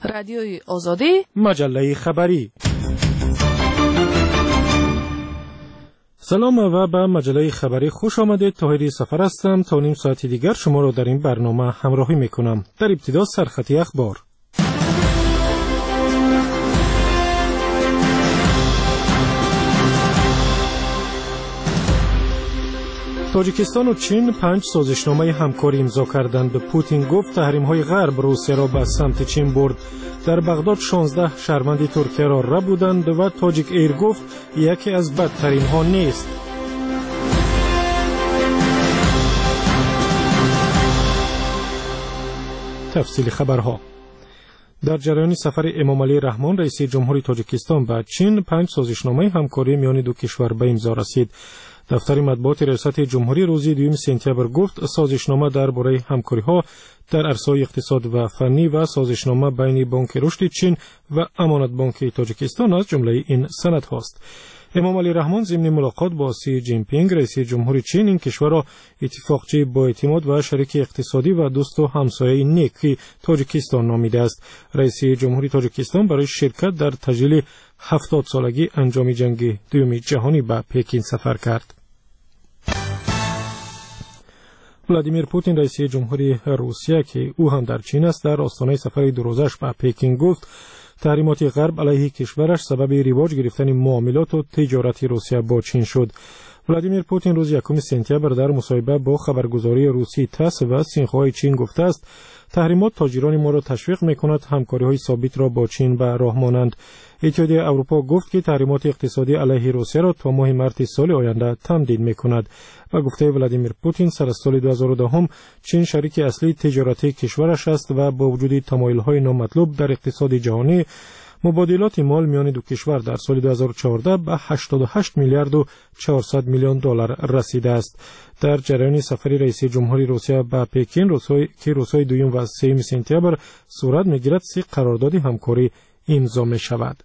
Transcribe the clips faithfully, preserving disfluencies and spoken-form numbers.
رادیوی آزادی، مجله خبری. سلام و به مجله خبری خوش آمدید. طاهری سفر هستم. تا نیم ساعت دیگر شما را در این برنامه همراهی میکنم. در ابتدا سرخطی اخبار. تاجیکستان و چین پنج سازشنامه همکاری امضا کردند. پوتین گفت تحریم‌های غرب روسیه را به سمت چین برد. در بغداد شانزده شهروند ترکیه را ربودند و تاجیک ایر گفت یکی از بدترین ها نیست. تفصیل خبرها. در جریان سفر امام علی رحمان رئیس جمهوری تاجیکستان به چین پنج سازشنامه همکاری میان دو کشور به امضا رسید. دفتر مطبوعات ریاست جمهوری روز دوم سپتامبر گفت سازشنامه درباره همکاری‌ها در عرصه‌های اقتصاد و فنی و سازشنامه بین بانک رشد چین و امانت بانک تاجیکستان از جمله این سندهاست. امام علی رحمان ضمن ملاقات با سی جین پینگ رئیس جمهوری چین این کشور را اتفاقچی با اعتماد و شریک اقتصادی و دوست و همسایه نیک تاجیکستان نامیده است. رئیس جمهوری تاجیکستان برای شرکت در تجلیل هفتاد سالگی انجام جنگ دوم جهانی به پکین سفر کرد. ولادیمیر پوتین رئیس جمهوری روسیه که او هم در چین است در آستانه سفر دو روزش به پکین گفت تحریمات غرب علیه کشورش سبب رواج گرفتن معاملات و تجارت روسیه با چین شد. ولادیمیر پوتین روز یکم سپتامبر در مصاحبه با خبرگزاری روسی تاس و سینخوای چین گفته است تحریمات تاجران ما را تشویق می‌کند همکاری‌های ثابت را با چین به راه مانند. اتحادیه اروپا گفت که تحریمات اقتصادی علیه روسیه را تا ماه مارس سال آینده تمدید می‌کند. و گفته ولادیمیر پوتین سر از سال دو هزار و ده چین شریک اصلی تجارتی کشورش است و با وجود تمایل‌های نامطلوب در اقتصاد جهانی مبادلات مال میان دو کشور در سال دو هزار و چهارده به هشتاد و هشت میلیارد و چهارصد میلیون دلار رسیده است. در جریان سفر رئیس جمهوری روسیه به پکین روزهای که روزهای دوم و سوم سپتامبر صورت می‌گیرد سه قرارداد همکاری امضا می‌شود.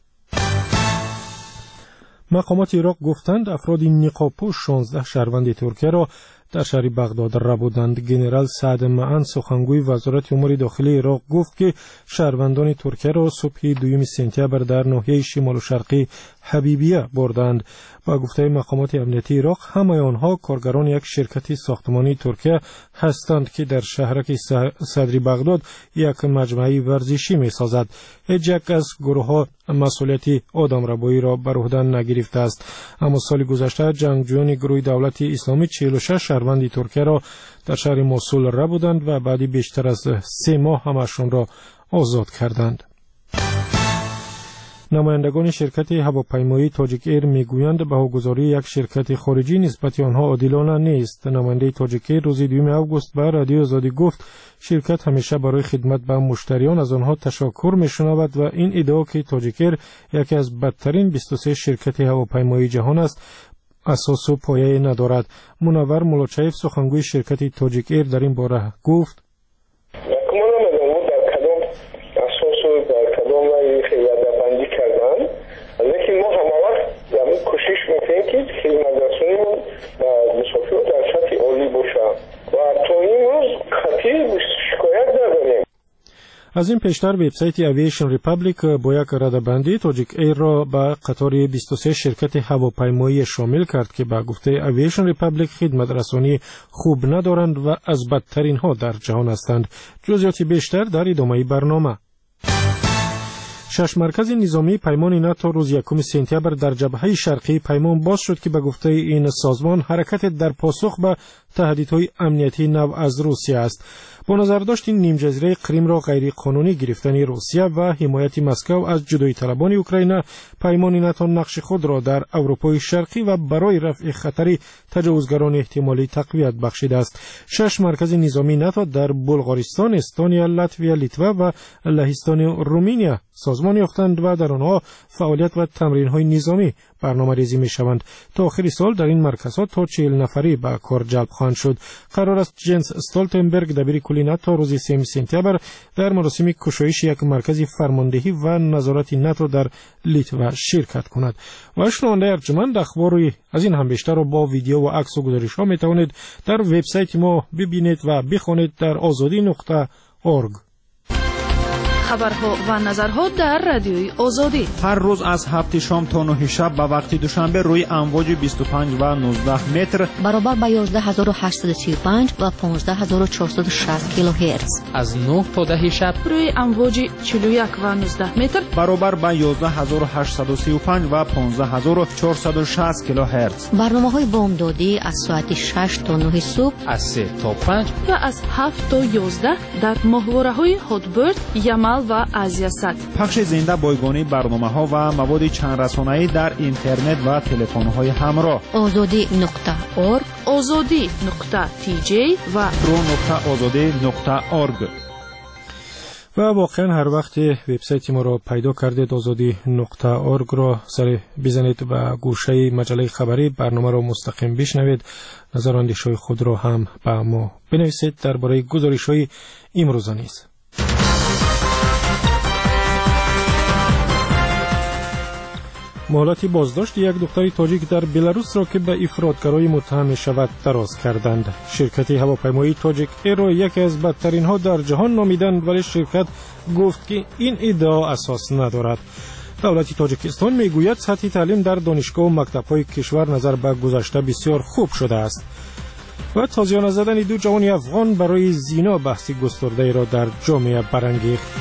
مقامات عراق گفتند افراد نقاب‌پوش شانزده شهروند ترکیه را در شهر بغداد ربودند. گنرال سعد معن سخنگوی وزارت امور داخلی عراق گفت که شهروندان ترکیه را صبح دوم سپتامبر در ناحیه شمال و شرقی حبیبیه بردند. با گفته مقامات امنیتی عراق همه آنها کارگران یک شرکت ساختمانی ترکیه هستند که در شهرک صدری بغداد یک مجمع ورزشی می‌سازد. هیچ یک از گروه‌ها مسئولیت آدمربایی را بر عهده نگرفته است. اما سال گذشته جنگجویان گروه دولت اسلامی چهل و شش شهروند ترکیه را در شهر موصل ربودند و بعد بیشتر از سه ماه همشان را آزاد کردند. نمایندگان شرکت هواپیمایی تاجیک ایر میگویند بهاگذاری یک شرکت خارجی نسبت آنها عادلانه نیست. نماینده تاجیک ایر روز دوم آگوست به رادیو آزادی گفت شرکت همیشه برای خدمت به مشتریان از آنها تشکر میشنود و این ادعا که تاجیک ایر یکی از بدترین بیست و سه شرکت هواپیمایی جهان است اساس و پایه ندارد. منور ملاچایف سخنگوی شرکت تاجیک ایر در این باره گفت لیکن ما همه وقت زمین کوشش میکنیم که خدمت رسونیمون و مسافرها در سطح عالی باشه و تا این روز خطی شکایت نداریم. از این پیشتر وبسایت اوییشن ریپابلیک با یک رده‌بندی تاجیک ایر را به قطار بیست و سه شرکت هواپیمایی شامل کرد که به گفته اوییشن ریپابلیک خدمت رسانی خوب ندارند و از بدترین ها در جهان هستند. جزئیات بیشتر در ادامه برنامه. شش مرکز نظامی پیمان ناتو روز یکم سپتامبر در جبهه شرقی پیمان باز شد که به گفته این سازمان حرکت در پاسخ به تهدیدهای امنیتی نو از روسیه است. با نظر داشت این نیم جزیره کریم را غیر قانونی گرفتن روسیه و حمایت مسکو از جدایی طلبان اوکراین پیمان ناتو نقش خود را در اروپای شرقی و برای رفع خطر تجاوزگران احتمالی تقویت بخشیده است. شش مرکز نظامی ناتو در بلغارستان، استونیا، لاتویا، لیتوا و لهستان و رومانیا سازمان یافتند و در آنها فعالیت و تمرین‌های نظامی برنامه‌ریزی می‌شوند. تا آخر سال در این مرکزها تا چهل نفری به کار جلب خواهند شد. قرار است جنس استولتنبرگ دبیر کلی ناتو روز سوم سپتامبر در مراسم گشایش یک مرکز فرماندهی و نظارت ناتو در لیتوا شرکت کند. و شنونده ارجمند اخباری از این هم بیشتر را با ویدیو و عکس و گزارش‌ها می‌توانید در وبسایت ما ببینید و بخوانید در آزادی نقطه اورگ. خبرها و نظرها در رادیوی آزادی. هر روز از هفت شام تا نه شب به وقت دوشنبه روی امواج بیست و پنج و نوزده متر برابر با یازده هزار و هشتصد و سی و پنج و پانزده هزار و چهارصد و شصت کیلوهرتز. از نه تا ده شب روی امواج چهل و یک و نوزده متر برابر با یازده هزار و هشتصد و سی و پنج و پانزده هزار و چهارصد و شصت کیلوهرتز. برنامه‌های بامدادی از ساعت شش تا نه صبح، از سه تا پنج و از هفت تا یازده در ماهواره‌های هاتبرد، یمل و آزیاسات. پخش زنده بایگانی برنامه‌ها و مواد چند رسانه‌ای در اینترنت و تلفن‌های همراه. آزادی نقطه اورگ، آزادی نقطه تی جی و رو نقطه آزادی نقطه اورگ. و واقعا هر وقت وبسایت ما را پیدا کردید آزادی نقطه اورگ را سر بزنید و گوشه مجله خبری برنامه را مستقیم بشنوید. نظر و اندیشه‌های خود را هم با ما بنویسید درباره گزارش‌های امروز نیز. مهلت بازداشت یک دختر تاجیک در بلاروس را که به افراطگرایی متهم می شود دراز کردند. شرکت هواپیمایی تاجیک ایر را یکی از بدترین ها در جهان نامیدند، ولی شرکت گفت که این ادعا اساس ندارد. دولت تاجیکستان می گوید سطح تعلیم در دانشگاه و مکتب‌های کشور نظر به گذشته بسیار خوب شده است. و تازیانه زدن دو جوان افغان برای زنا بحث گسترده را در جامعه برانگیخت.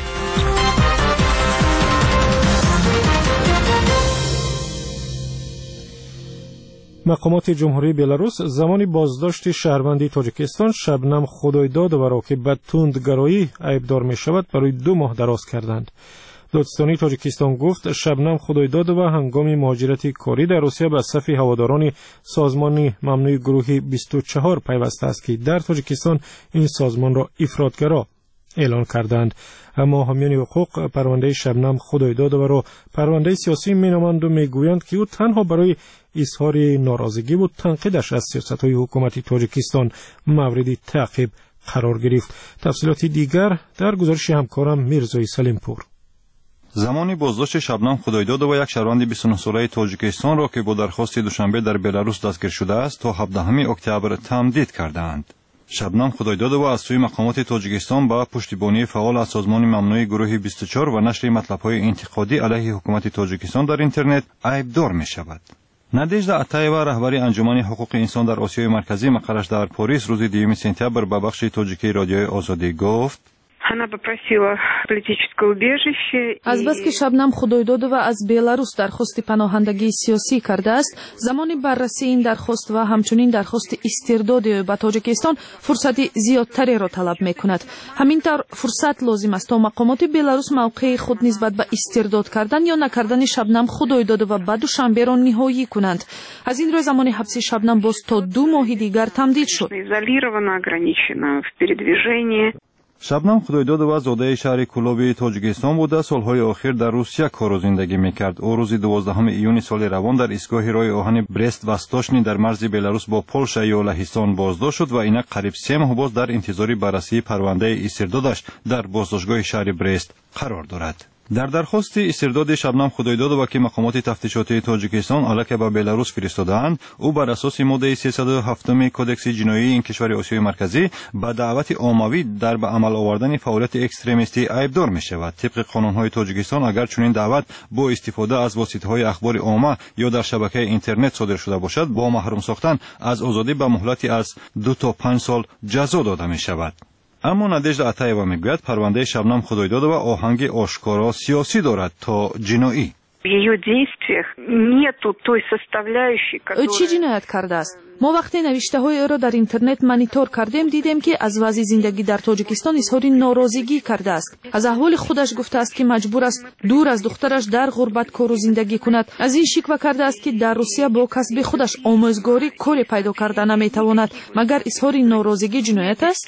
مقامات جمهوری بلاروس زمانی بازداشت شهروندی تاجیکستان شبنم خدایدادova را که به تندگرایی عیبدار می شود برای دو ماه دراز کردند. دادستانی تاجیکستان گفت شبنم خدایدادova هنگام مهاجرت کاری در روسیه به صف هواداران سازمان ممنوع گروه بیست و چهار پیوسته است که در تاجیکستان این سازمان را افراطگرا اعلان کردند. اما حامیان حقوق پرونده شبنم خدایدادova را پرونده سیاسی مینامند و میگویند که او تنها برای اظهار ناراضگی و تنقیدش از سیاست‌های حکومت تاجیکستان مورد تعقیب قرار گرفت. تفصیلات دیگر در گزارش همکارم میرزای سلیمپور. زمانی بازداشت شبنم خدایدادova یک شهروند بیست و نه ساله تاجیکستان را که با درخواست دوشنبه در بلاروس دستگیر شده است تا هفدهم اکتبر تمدید کردند. شبنم خدایدادova از سوی مقامات تاجیکستان با پشتیبانی فعال از سازمان ممنوع گروه بیست و چهار و نشر مطلب‌های انتقادی علیه حکومت تاجیکستان در اینترنت عیبدار می‌شود. نادژدا اتایوا رهبر انجمن حقوق انسان در آسیای مرکزی مقرش در پاریس روز دوم سپتامبر به بخش تاجیکی رادیوی آزادی گفت از بس که شبنم خدایدادova از بلاروس درخواست پناهندگی سیاسی کرده است، زمانی بررسی این درخواست و همچنین درخواست استرداد به تاجیکستان فرصت زیادتری را طلب می‌کند. همینطور فرصت لازم است تا مقامات بلاروس موقع خود نسبت به استرداد کردن یا نکردن شبنم خدایدادova به دوشنبه را نهایی کنند. از این رو زمان حبس شبنم باز تا دو ماه دیگر تمدید شد. شبنم خدایدادova زاده شهر کولابی تاجیکستان بوده، سالهای آخر در روسیه کار و زندگی میکرد. او روز دوازدهم ایون سال روان در ایستگاه راه آهن برست وستاشنی در مرز بلاروس با پولشا یا لهستان بازداشت شد و اینک قریب سه ماه باز در انتظار بررسی پرونده استردادش در بازداشتگاه شهر برست قرار دارد. در درخواست استرداد شبنم خدایدادova که مقامات تفتیشاتی تاجیکستان علیه به بلاروس فرستاده‌اند، او بر اساس ماده سیصد و هفت کدکس جنایی این کشور آسیای مرکزی به دعوت عمومی در به عمل آوردن فعالیت اکستریمیستی عیبدار می شود. طبق قانون‌های تاجیکستان اگر چنین دعوت با استفاده از واسطه‌های اخبار عامه یا در شبکه اینترنت صادر شده باشد، با محروم ساختن از آزادی به مهلتی از دو تا پنج سال جزا داده می شود. اما نادژدا اتایوا میگوید پرونده شبنم خدایدادova آهنگ آشکارا سیاسی دارد تا جنایی. چی جنایت کرده است؟ ما وقتی نوشته های او را در اینترنت مانیتور کردیم دیدیم که از وضع زندگی در تاجیکستان اظهار ناراضگی کرده است. از احوال خودش گفته است که مجبور است دور از دخترش در غربت کار و زندگی کند. از این شکوه کرده است که در روسیه با کسب خودش آموزگاری کاری پیدا کرده نمیتواند. مگر اظهار ناراضگی جنایت است؟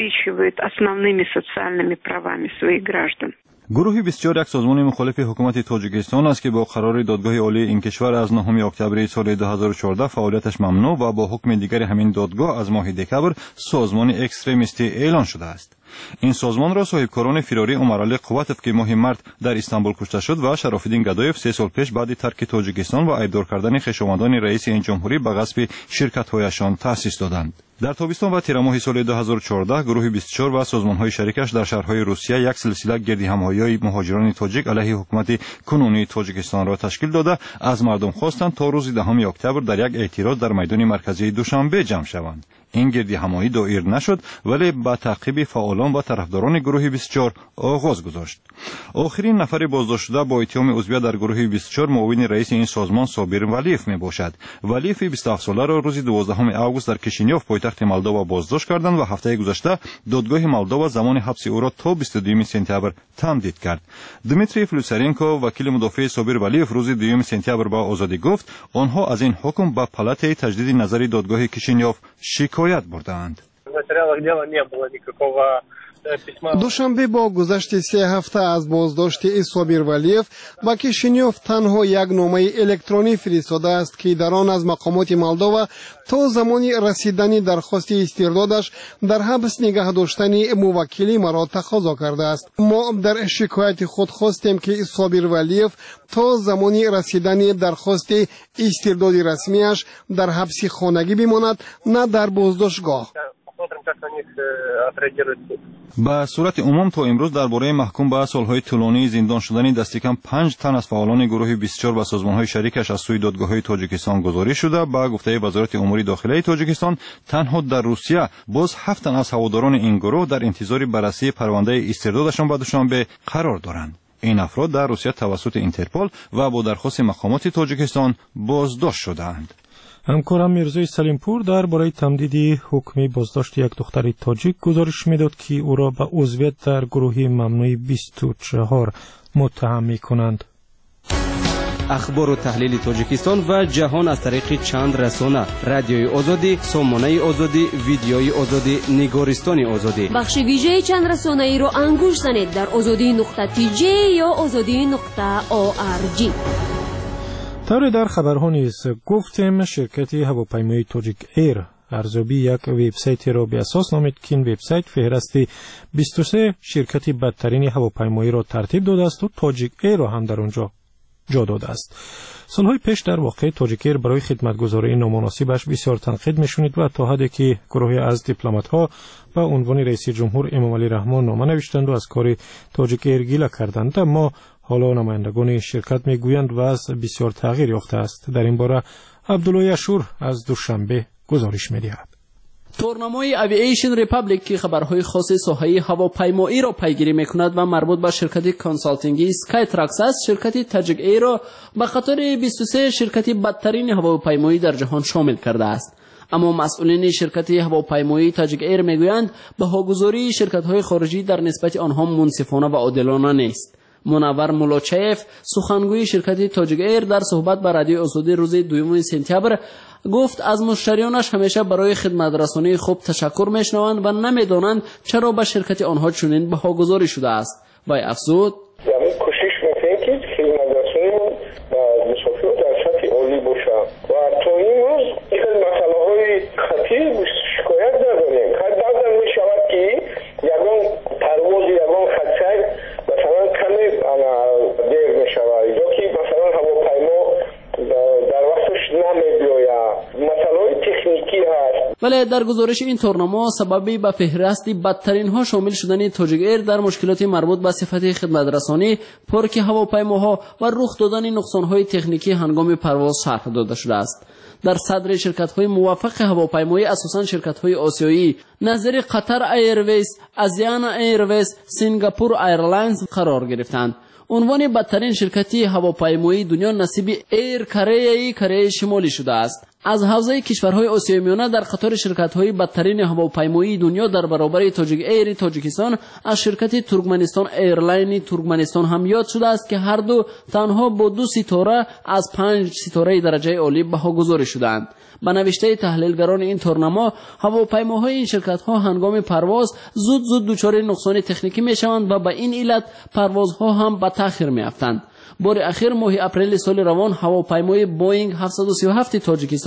گروه بیست و چهار یک سازمان مخالف حکومت تاجیکستان است که با قرار دادگاه عالی این کشور از نهم اکتبر سال دو هزار و چهارده فعالیتش ممنوع و با حکم دیگر همین دادگاه از ماه دکبر سازمان اکستریمیستی اعلان شده است. این سازمان را صاحبکاران فراری عمرعلی قوتف که ماه مارت در استانبول کشته شد و شرافالدین گدایف سه سال پیش بعد ترک تاجیکستان و ایبدار کردن خویشاوندان رئیس این جمهوری به غصب شرکت‌هایشان تأسیس دادند. در تابستان و تیر ماه سال دو هزار و چهارده گروه بیست و چهار و سازمان‌های شریکش در شهرهای روسیه یک سلسله گردهمایی مهاجران تاجیک علیه حکومت کنونی تاجیکستان را تشکیل داده از مردم خواستند تا روز دهم اکتبر در یک اعتراض در میدان مرکزی دوشنبه جمع شوند. این گردهمایی دایر نشد ولی با تعقیب فعالان و طرفداران گروه بیست و چهار آغاز گذاشت. آخرین نفر بازداشت شده با اتهام عضویت در گروه بیست و چهار معاون رئیس این سازمان صابر ولیف می باشد. ولیف بیست و هفت ساله را روز دوازدهم آگوست در کشینیوف پایتخت مولداوا بازداشت کردند و هفته گذشته دادگاه مولداوا زمان حبس او را تا بیست و دوم سپتامبر تمدید کرد. دمیتری فلوسرینکو وکیل مدافع صابر ولیف روز دوم سپتامبر با آزادی گفت آنها از این حکم با پالات تجدید نظری دادگاه کشینیوف شکایت بردند. دوشنبه با گذشت سه هفته از بازداشت صابر ولیف با کشینیوف تنها یک نامه الکترونی فرستاده است که در آن از مقامات مولداوا تا زمانی رسیدن درخواست استردادش در حبس نگه داشتن موکلی مرا تقاضا کرده است. ما در شکایت خود خواستیم که صابر ولیف تا زمانی رسیدن درخواست استرداد رسمیش در حبس خانگی بماند نه در بازداشتگاه. به صورت عموم تا امروز درباره محکوم به سالهای طولانی زندان شدن دست کم پنج تن از فعالان گروه بیست و چهار و سازمان‌های شریکش از سوی دادگاه‌های تاجیکستان گزارش شده. به گفته وزارت امور داخلی تاجیکستان تنها در روسیه باز هفت تن از هواداران این گروه در انتظار بررسی پرونده استردادشان به دوشنبه قرار دارند. این افراد در روسیه توسط اینترپل و با درخواست مقامات تاجیکستان بازداشت شدند. همکارم میرزای سلیمپور در برای تمدید حکم بازداشت یک دختر تاجیک گزارش میداد که او را به عضویت در گروه ممنوع بیست و چهار متهم میکنند. اخبار و تحلیل تاجیکستان و جهان از طریق چند رسانه: رادیوی آزادی، سامانه آزادی، ویدیوی آزادی، نگارستان آزادی. بخش ویژه چند رسانه ای را انگوش زنید در آزادی نقطه تی جی یا آزادی نقطه او آر جی. طور در خبرها نیز گفتیم شرکت هواپیمایی تاجیک ایر ارزیابی یک وبسایتی را به اساس نامید که این وبسایت فهرست بیست و سه شرکت بدترین هواپیمایی را ترتیب داده است و تاجیک ایر را هم در آنجا جا داده است. سالهای پیش در واقع تاجیک ایر برای خدمتگزاری نامناسبش بسیار تنقید میشنید و تا حدی که گروهی از دیپلمات‌ها به عنوان رئیس جمهور امامعلی رحمان نامه نوشتند و از کار تاجیک ایر گله کردند. اما حالا نمایندگان شرکت میگویند وضع بسیار تغییر یافته است. در این باره عبدالله اشور از دوشنبه گزارش می‌دهد. تورنمای اوییشن ریپابلیک که خبرهای خاص ساحه هواپیمایی را پیگیری میکند و مربوط به شرکت کانسالتینگی اسکای تراکس است، شرکت تاجیک ایر را به قطار بیست و سه شرکت بدترین هواپیمایی در جهان شامل کرده است. اما مسئولین شرکت هواپیمایی تاجیک ایر میگویند بهاگذاری شرکت‌های خارجی در نسبت آنها منصفانه و عادلانه نیست. منور مولاچیف سخنگوی شرکت تاجیک ایر در صحبت با رادیو آزادی روز دوم سپتامبر گفت از مشتریانش همیشه برای خدمت رسانی خوب تشکر میشنوند و نمیدانند چرا به شرکت آنها چنین بهاگذاری شده است. و افزود یعنی کوشش میکنیم که خدمت رسانی و مسافر در سطح عالی باشه و تا این روز این مسئله های خطیر شکایت نداریم. بعضا میشود که یگان پرواز یگان خطر مثلا کمی دیر میشود یا که مثلا هواپیما در وقتش نمیبیاید، مسئله های تکنیکی هست. ولی در گزارش این تورنما سببی به فهرست بدترین ها شامل شدن تاجیک ایر در مشکلات مربوط به صفت خدمت رسانی، پارک هواپیماها و رخ دادن نقصان های تکنیکی هنگام پرواز شرح داده شده است. در صدر شرکت های موفق هواپیمایی اساساً شرکت های آسیایی نظیر قطر ایرویز، آزیانا ایرویز، سنگاپور ایرلاینز قرار گرفتند. عنوان بدترین شرکتی هواپیمایی دنیا نصیب ایر کره کره شمالی شده است. از حوزه کشورهای آسیای میانه در قطار شرکت‌های بدترین هواپیمایی دنیا در برابر تاجیک ایر تاجیکستان از شرکت ترکمنستان ایرلاین ترکمنستان هم یاد شده است که هر دو تنها با دو ستاره از پنج ستاره درجه عالی بهاگذاری شدند. به نوشته تحلیلگران این تورنما، هواپیماهای این شرکت‌ها هنگام پرواز زود زود دچار نقصان تکنیکی می‌شوند و به این علت پروازها هم به تأخیر می‌افتند. بار اخیر ماه اپریل سال روان هواپیمای بوئینگ هفتصد و سی و هفت تاجیکستان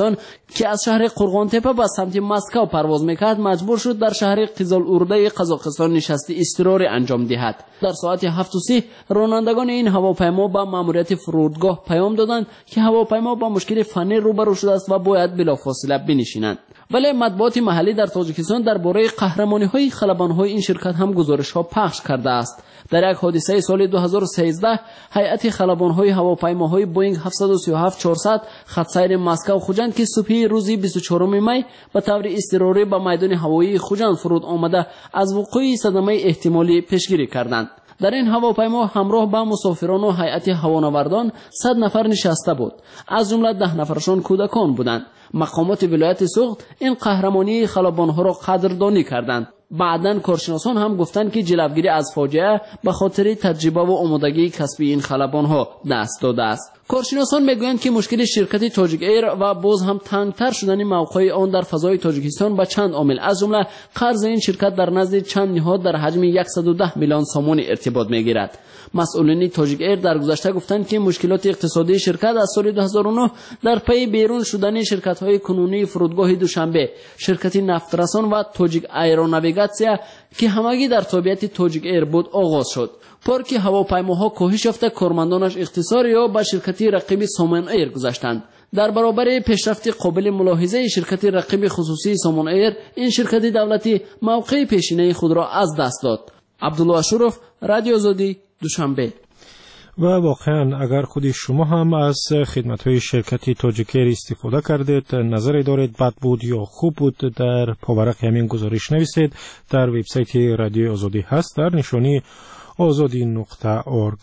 توجیکستان که از شهر قرغان تپه به سمت مسکو پرواز میکرد مجبور شد در شهر قزالورده قزاقستان نشستی اضطراری انجام دهد. در ساعت هفت و سی رانندگان این هواپیما به ماموریت فرودگاه پیام دادند که هواپیما با مشکل فنی روبرو شده است و باید بلافاصله بنشینند. ولی مطبوعات محلی در تاجیکستان درباره قهرمانی‌های خلبان‌های این شرکت هم گزارش‌ها پخش کرده است. در یک حادثه سال دو هزار و سیزده هیئت خلبان‌های هواپیماهای بوئینگ هفتصد و سی و هفت چهارصد خط سیر مسکو خوجند که صبح روز بیست و چهارم می به طور اضطراری به میدان هوایی خوجند فرود آمده از وقوع صدمه احتمالی پیشگیری کردند. در این هواپیما همراه با مسافران و هیئت هوانوردان صد نفر نشسته بود، از جمله ده نفرشان کودکان بودند. مقامات ولایت سوخت این قهرمانی خلبان‌ها را قدردانی کردند. بعداً کارشناسان هم گفتند که جلوگیری از فاجعه به خاطر تجربه و آمادگی کسبی این خلبان‌ها دست داده است. کارشناسان میگویند که مشکل شرکت تاجیک ایر و باز هم تنگتر شدن موقع آن در فضای تاجیکستان به چند عامل از جمله قرض این شرکت در نزد چند نهاد در حجم صد و ده میلیون سوم ارتباط میگیرد. مسئولین تاجیک ایر در گذشته گفتند که مشکلات اقتصادی شرکت از سال دو هزار و نه در پی بیرون شدن شرکت‌های کنونی فرودگاه دوشنبه، شرکت نفترسان و تاجیک ایروناویگاسیا که همگی در تابعیت تاجیک ایر بود آغاز شد. پارک هواپیماها کاهش یافته، کارمندانش اختصار یا به شرکت رقیب سامان ایر گذاشتند. در برابر پیشرفت قابل ملاحظه شرکت رقیب خصوصی سامان ایر، این شرکت دولتی موقع پیشینه خود را از دست داد. عبدالله اشرف، رادیو آزادی، دوشنبه. و واقعا اگر خودی شما هم از خدمت‌های شرکتی تاجیک ایر استفاده کردید، نظری دارید بد بود یا خوب بود، در پاورق همین گزارش نویسید. در وبسایت رادیو آزادی هست در نشانی آزادی نقطه اورگ.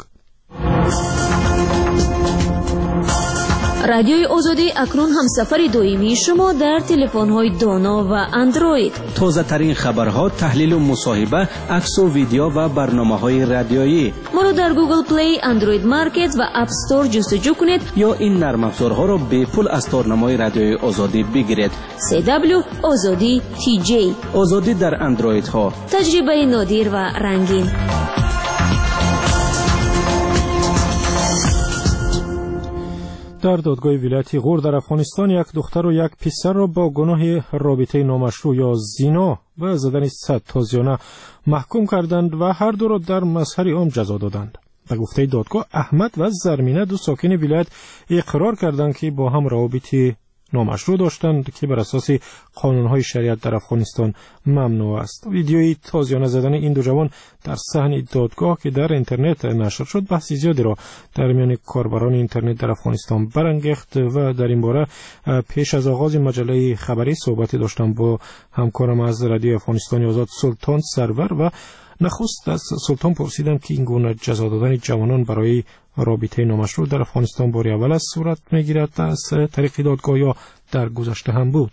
رادیوی آزادی اکنون هم سفر دائمی شما در تلفن‌های دانا و اندروید. تازه ترین خبرها، تحلیل و مصاحبه، عکس و ویدیو و برنامه‌های رادیویی. ما رو در گوگل پلی، اندروید مارکت و اپ استور جستجو کنید یا این نرم افزارها را به پول از تارنمای رادیوی آزادی بگیرید. سی دبلیو آزادی تی جی. آزادی در اندروید ها. تجربه نادر و رنگین. در دادگاه ولایت غور در افغانستان یک دختر و یک پسر را با گناه رابطه نامشروع یا زنا و زدن صد تازیانه محکوم کردند و هر دو را در مظهر عام جزا دادند. به گفته دادگاه، احمد و زرمینه دو ساکن ولایت اقرار کردند که با هم روابط نامشروع داشتند که بر اساس قانون‌های شریعت در افغانستان ممنوع است. ویدیوی تازیانه زدن این دو جوان در صحن دادگاه که در اینترنت نشر شد بحث زیادی را در میان کاربران اینترنت در افغانستان برانگیخت و در این باره پیش از آغاز مجله خبری صحبتی داشتم با همکارم از رادیو افغانستان آزاد سلطان سرور و نخست از سلطان پرسیدم که این گونه جزا دادن جوانان برای رابطه نامشروع در افغانستان بار اول از صورت میگیرد از طریق دادگاه یا در گذشته هم بود؟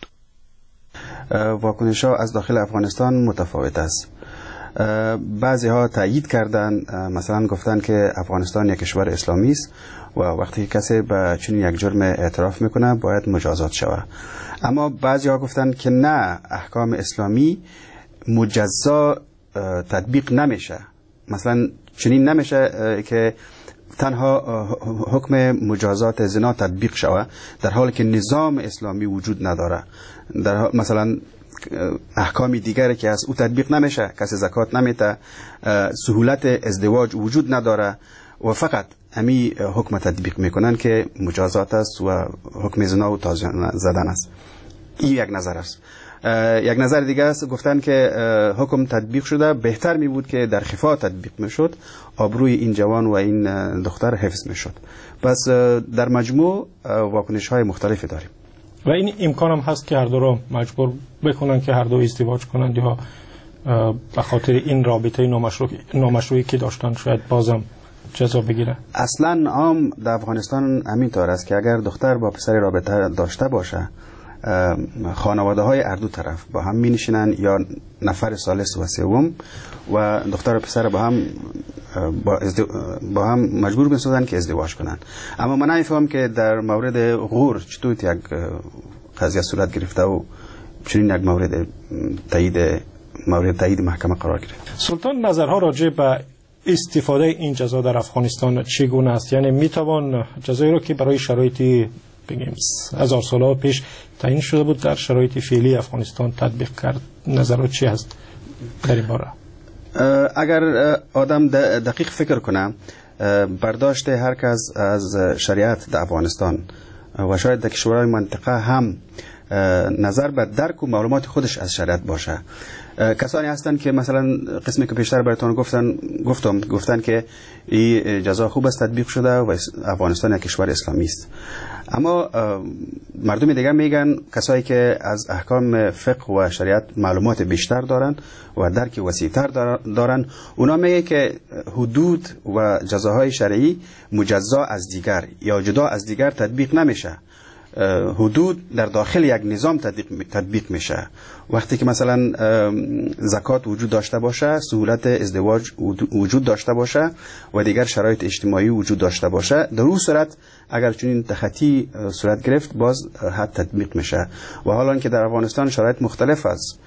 واکنش ها از داخل افغانستان متفاوت است. بعضی ها تایید کردن، مثلا گفتن که افغانستان یک کشور اسلامی است و وقتی کسی به چنین یک جرم اعتراف میکنه باید مجازات شود. اما بعضی ها گفتن که نه، احکام اسلامی مجزا تطبیق نمیشه. مثلا چنین نمیشه که تنها حکم مجازات زنا تطبیق شود در حالی که نظام اسلامی وجود نداره. در مثلا احکام دیگری که از او تطبیق نمیشه، کسی زکات نمیده، سهولت ازدواج وجود نداره و فقط همی حکم تطبیق میکنن که مجازات است و حکم زنا و تازیانه زدن است. این یک نظر است. یک نظر دیگه است، گفتن که حکم تطبیق شده، بهتر می بود که در خفا تطبیق میشد، آبروی این جوان و این دختر حفظ میشد. پس در مجموع واکنش های مختلفی داریم و این امکان هم هست که هر دو را مجبور بکنن که هر دو ازدواج کنند یا به خاطر این رابطه نامشروع نامشروعی که داشتن شاید بازم جزا بگیره. اصلا عام در افغانستان همینطور است که اگر دختر با پسر رابطه داشته باشه، خانواده های هر دو طرف با هم می نشینن یا نفر ثالث و سوم و دختر و پسر با هم با, با هم مجبور می‌شدن که ازدواج کنن. اما من نمی‌فهمم که در مورد غور چطور یک قضیه صورت گرفته و چنین یک مورد تایید مورد تایید محکمه قرار گرفت. سلطان، نظرها راجع به استفاده این جزا در افغانستان چگونه است؟ یعنی میتوان جزایی را که برای شرایط بگیم هزار سال پیش تعیین شده بود، در شرایط فعلی افغانستان تطبیق کرد. نظرات چی هست در این باره؟ اگر آدم دقیق فکر کنه، برداشت هر کس از شریعت در افغانستان و شاید در کشورهای منطقه هم نظر به درک و معلومات خودش از شریعت باشه. کسانی هستند که مثلا قسمی که پیشتر براتون گفتن گفتم گفتن که این جزا خوب است تطبیق شده و افغانستان یک کشور اسلامی است، اما مردم دیگر میگن کسایی که از احکام فقه و شریعت معلومات بیشتر دارن و درک وسیع‌تر دارن، اونا میگه که حدود و جزاهای شرعی مجزا از دیگر یا جدا از دیگر تطبیق نمیشه. حدود در داخل یک نظام تطبیق میشه. وقتی که مثلا زکات وجود داشته باشه، سهولت ازدواج وجود داشته باشه و دیگر شرایط اجتماعی وجود داشته باشه، در اون صورت اگر چنین تخطی صورت گرفت باز حد تطبیق میشه. و حالا که در افغانستان شرایط مختلف است،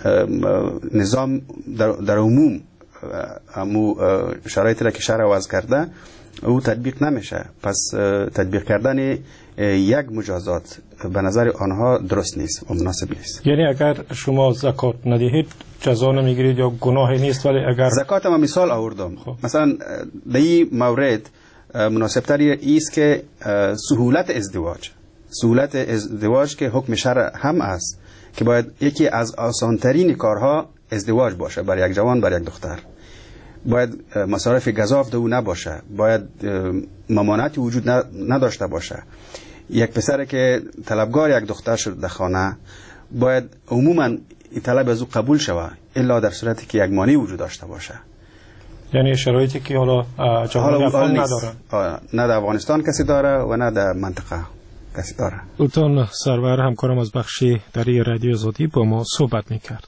نظام در, در عموم امو شرایطی را که شرع وضع کرده او تطبیق نمیشه، پس تطبیق کردن یک مجازات به نظر آنها درست نیست و مناسب نیست. یعنی اگر شما زکات ندهید جزا نمیگیرید یا گناهی نیست، ولی اگر زکات ما مثال آوردم خب. مثلا در این مورد مناسب تری است که سهولت ازدواج سهولت ازدواج که حکم شرع هم است که باید یکی از آسانترین کارها ازدواج باشه برای یک جوان، برای یک دختر. باید مصارف گزاف دو نباشه، باید ممانعتی وجود نداشته باشه. یک پسر که طلبگار یک دختر شد در خانه باید عموما طلب از او قبول شود الا در صورتی که یک مانع وجود داشته باشه. یعنی شرایطی که حالا جهان افغان نداره، نه در افغانستان کسی داره و نه در منطقه کسی داره. سلطان سرور همکارم از بخشی دری رادیو آزادی با ما صحبت میکرد.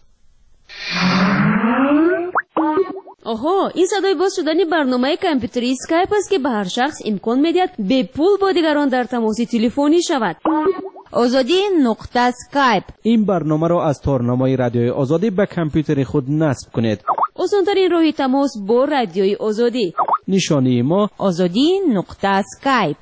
آها، این صدای باز شدن برنامه کامپیوتری اسکایپ است که به هر شخص امکان میدهد به پول با دیگران در تماس تلفنی شود. آزادی نقطه اسکایپ. این برنامه را از تارنمای رادیوی آزادی به کامپیوتر خود نصب کنید. آسان‌ترین راه تماس با رادیوی آزادی. نشانی ما آزادی نقطه اسکایپ.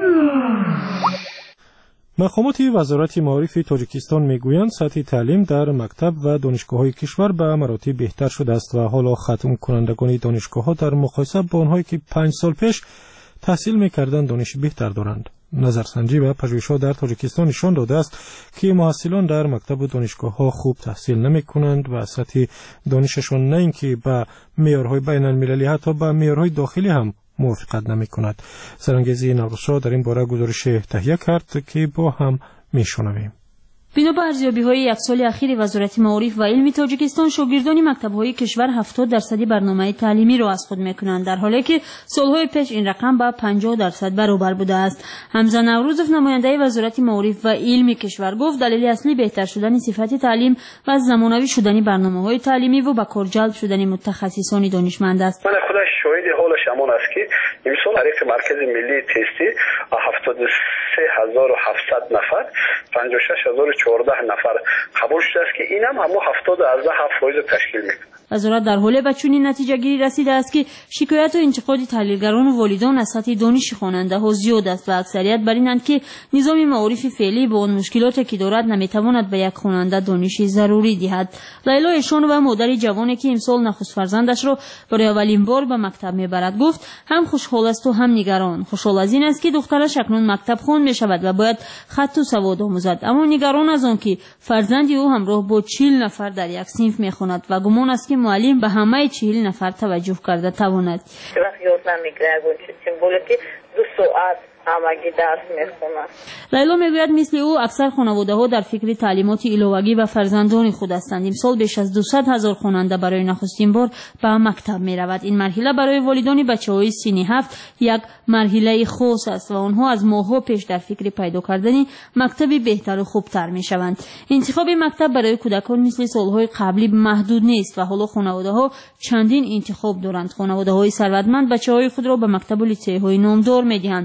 مقامات وزارت معارف تاجیکستان میگویند سطح تعلیم در مکتب و دانشگاه‌های کشور به مراتب بهتر شده است و حالا ختم کنندگان دانشگاه‌ها در مقایسه با آنهایی که پنج سال پیش تحصیل می‌کردند دانش بهتر دارند. نظرسنجی و پژوهش‌ها در تاجیکستان نشان داده است که محصلان در مکتب و دانشگاه‌ها خوب تحصیل نمی‌کنند و سطح دانششان نه اینکه به معیارهای بین‌المللی حتی به معیارهای داخلی هم موافقت نمی کند. سرانگزی نوروزشاه در این باره گزارش تهیه کرد که با هم می شنویم. بنا به ارزیابی‌های یک سال اخیر وزارت معارف و علم تاجیکستان، شاگردان مکتب‌های کشور هفتاد درصد برنامه تعلیمی را از خود می‌کنند، در حالی که سال‌های پیش این رقم به پنجاه درصد برابر بوده است. حمزه نوروزов، نماینده وزارت معارف و علم کشور، گفت دلیل اصلی بهتر شدن صفت تعلیم و زمانوی شدن برنامه‌های تعلیمی و به کار جلب شدن متخصصان دانشمند است. من خودم شاهد حالش همان است که امسال طریق مرکز ملی تستی هفتاد و سه هزار و هفتصد نفر پنجاه و شش هزار و چهارده نفر قبول شده است که این هم همون هفتاد و هفت فایز تشکیل میکنه. وزارت در حال به چنین نتیجه گیری رسیده است که شکایت و انتقاد تحلیلگران و والدان از سطح دانش خواننده ها زیاد است و اکثریت بر اینند که نظام معارف فعلی با آن مشکلاتی که دارد نمیتواند به یک خواننده دانش ضروری دهد. لیلا اشان و مادر جوانی که امسال نخست فرزندش را برای اولین بار به مکتب میبرد گفت هم خوشحال است و هم نگران. خوشحال از این است که دخترش اکنون مکتب خوان می شود و باید خط و سواد آموزد، اما نگران از آن که فرزند او همراه با چهل نفر در یک صنف میخواند و گمان است که معلم به همه چهل نفر توجه کرده تواند. وقت یاد نمیگیره چه سیمبولی که دو ساعت همگی درس میخونن. لیلا میگوید مثل او اکثر خانواده ها در فکر تعلیمات علاوگی و فرزندان خود هستند. امسال بیش از دویست هزار خواننده برای نخستین بار به مکتب میرود. این مرحله برای والدان بچه های سنی هفت یک مرحله خاص است و آنها از ماه‌ها پیش در فکر پیدا کردن مکتبی بهتر و خوبتر میشوند. انتخاب مکتب برای کودکان مثل سالهای قبلی محدود نیست و حالا خانواده ها چندین انتخاب دارند. خانواده های ثروتمند بچه های خود را به مکتب و لیسه های نامدار میدهند.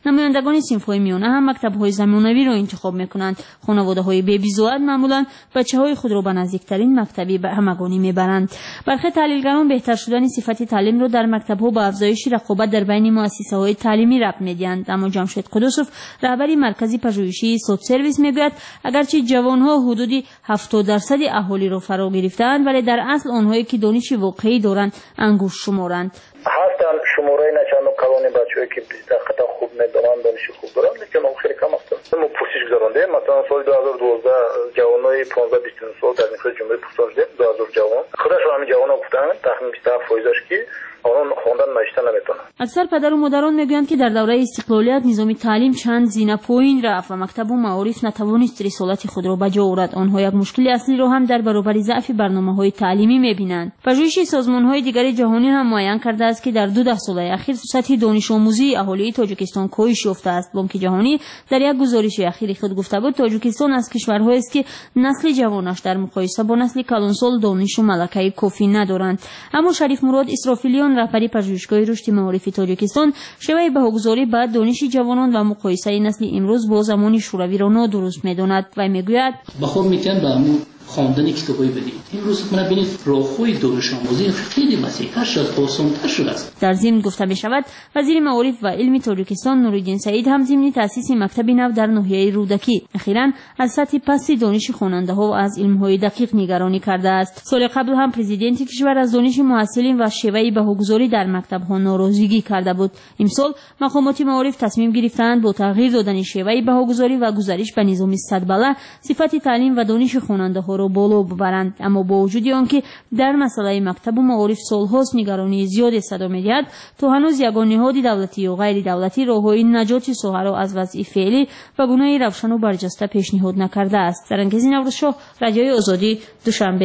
نمایندگان صنف‌های میانه هم مکتب‌های زمانوی را انتخاب می‌کنند. خانواده‌های بی‌بی‌زاد معمولاً بچه‌های خود را به نزدیکترین مکتبی به همگانی می‌برند. برخی تحلیلگران بهتر شدن صفت تعلیم را در مکتب‌ها به افزایش رقابت در بین مؤسسه‌های تعلیمی ربط می‌دهند، اما جمشید قدوسوف رهبر مرکز پژوهشی سود سرویس میگوید اگرچه جوان‌ها حدود هفتاد درصد اهالی را فرا گرفتند، ولی در اصل آنهایی که دانش واقعی دارند انگشت شمارند. هستن شماره نچندان کلان بچه‌ای که دقیقاً خوب می‌دونن دانش خوب دارن، لیکن اون خیلی کم هستن. ما پرسش گذارنده مثلا سال دو هزار و دوازده جوانای پانزده بیست و نه سال در نفر جمهوری پرسش داد دو هزار جوان خودش همین جوانا گفتن تخمین بیست و هفت درصدش که آنها خواندن نوشتن نمیتونن. اکثر پدر و مادران میگویند که در دوره استقلالیت نظام تعلیم چند زینه پایین رفت و مکتب و معارف نتوانست رسالت خود را به جا آورد. آنها یک مشکل اصلی را هم در برابر ضعف برنامه‌های تعلیمی می‌بینند. پژوهش سازمان‌های دیگر جهانی هم معین کرده است که در دو ده سال اخیر سطح دانش آموزی اهالی تاجیکستان کاهش یافته است. بانک جهانی در یک گزارش اخیر خود گفته بود تاجیکستان از کشورهایی است که نسل جوانش در مقایسه با نسل کلانسال دانش و ملکه کافی ندارند. اما شریف مراد اسرافیلیان رهبری پژوهشگاه رشد معارف تاجیکستان شیوه بهاگذاری بعد دانش جوانان و مقایسه نسل امروز با زمان شوروی را نادرست می‌داند و میگوید بخور میتن با خواندن کتابای بدید. امروز من ببینید راههای دانش آموزی خیلی وسیع‌تر شد، آسان‌تر شده است. در ضمن گفته می شود وزیر معارف و علم تاجیکستان نورالدین سعید هم ضمن تأسیس مکتب نو در ناحیه رودکی اخیراً از سطح پست دانش خواننده‌ها و از علم‌های دقیق نگرانی کرده است. سال قبل هم پرزیدنت کشور از دانش محصلین و شیوه بهاگذاری در مکتب‌ها ناراضگی کرده بود. امسال مقامات معارف تصمیم گرفتند با تغییر دادن شیوه بهاگذاری و گذارش به نظام صد بالا صفت تعلیم و دانش خواننده‌ها را بالا ببرند، اما با وجود آنکه در مسئله مکتب و معارف سال‌هاست نگرانی زیاد صدا می‌دهد، تو هنوز یگان نهاد دولتی و غیر دولتی راه‌های نجات ساحه را از وضع فعلی و گونه روشن و برجسته پیشنهاد نکرده است. سرانگیز نوروزشاه، رادیوی آزادی، دوشنبه.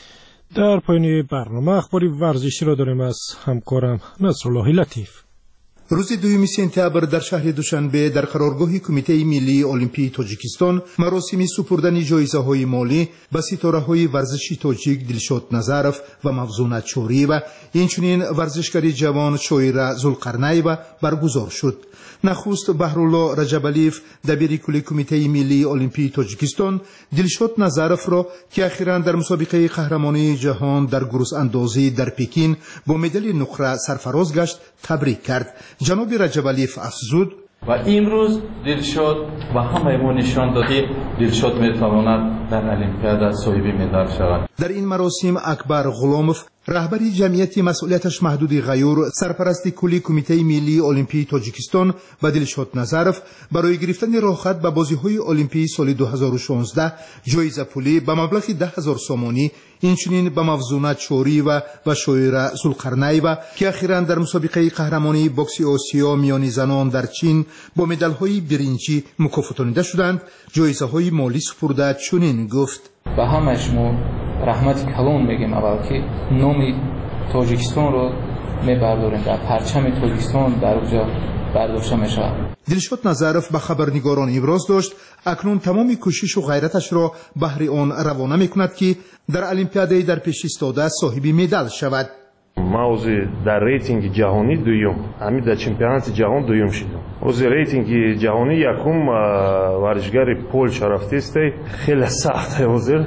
در پایان برنامه اخباری ورزشی را داریم از همکارم نصرالله لطیف. روز دوم سپتامبر در شهر دوشنبه در قرارگاه کمیته ملی المپی تاجیکستان مراسم سپردن جایزه‌های مالی به ستاره‌های ورزشی تاجیک دلشاد نظرف و مفزونت چوری و اینچنین ورزشکار جوان شویره ذوالقرنی‌و برگزار شد. نخست بهرالله رجبالیف دبیر کل کمیته ملی المپی تاجیکستان دلشاد نظرف را که اخیراً در مسابقه قهرمانی جهان در گروس اندازی در پکین با مدال نقره سرفراز گشت تبریک کرد. جناب رجبالیف افزود و امروز دلشاد و همه ما نشان دادیم دلشاد میتواند در المپیاد صاحب مدال شود. در این مراسم اکبر غلاموف رهبری جمعیت مسئولیتش محدود غیور سرپرست کلی کمیته ملی المپی تاجیکستان و دلشاد نظرف برای گرفتن راهخط به بازی‌های المپی سال دو هزار و شانزده جایزه پولی به مبلغ ده هزار سومانی اینچنین به مفزونت چوری و و شویره ذوالقرنی‌و که اخیراً در مسابقه قهرمانی بوکس آسیا میان زنان در چین با مدال‌های برنجی مکافاتانیده شدند جایزه‌های مالی سپرده چنین گفت به همه شما رحمت کلان میگیم اول که نام تاجیکستان رو میبرداریم در پرچم تاجیکستان در اونجا برداشته میشود. دلشاد نظرف به خبرنگاران ابراز داشت اکنون تمام کوشش و غیرتش را بهر آن روانه میکند که در المپیاد در پیش ایستاده صاحب مدال شود. ما اوز در ریتینگ جهانی دویم، همین در چمپیونات جهان دویم شدم. اوز ریتینگ جهانی یکم ورزشکار پولش رفته خیلی سخته اوزر.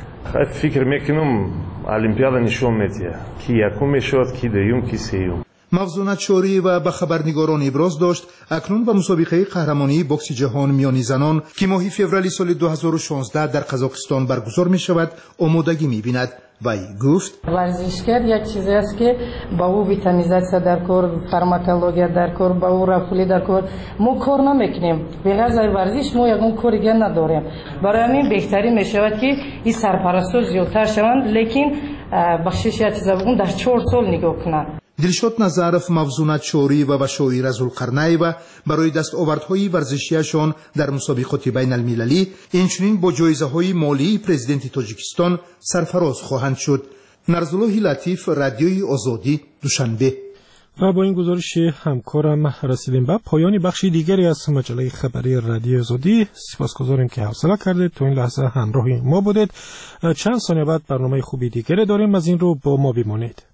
فکر میکنم المپیاد نشون میده کی یکم میشد کی دویم کی سوم. مفزونت چوری و به خبرنگاران ابراز داشت اکنون به مسابقه قهرمانی بوکس جهان میان زنان که ماه فوریه سال دو هزار و شانزده در قزاقستان برگزار می شود آمادگی می بیند. وی گفت ورزشکار یک چیزی است که با او ویتامینیزاسیا در کار، فارماکولوژی در کار، با او رفولی در کار ما کار نمیکنیم. بغیر از ورزش ما یگان کاری دیگه نداریم. برای همین بهتری می شود که این سرپرستا زیادتر شوند، لیکن بخشش یک چیزا بگم در چهار سال نگاه کنند. دلشاد نظرف مفزونت چوری و شویره ذوالقرنی‌و برای دستاوردهای ورزشیشان در مسابقات بین المللی اینچنین با جایزه‌های مالی پرزیدنت تاجیکستان سرفراز خواهند شد. نرزالله لطیف، رادیوی آزادی، دوشنبه. و با این گزارش همکارم رسیدیم به پایان بخشی دیگری از مجله خبری رادیو آزادی. سپاسگزاریم که حوصله کردید تو این لحظه همراه ما بودید. چند ثانیه بعد برنامه خوبی دیگری داریم، از این رو با ما بمانید.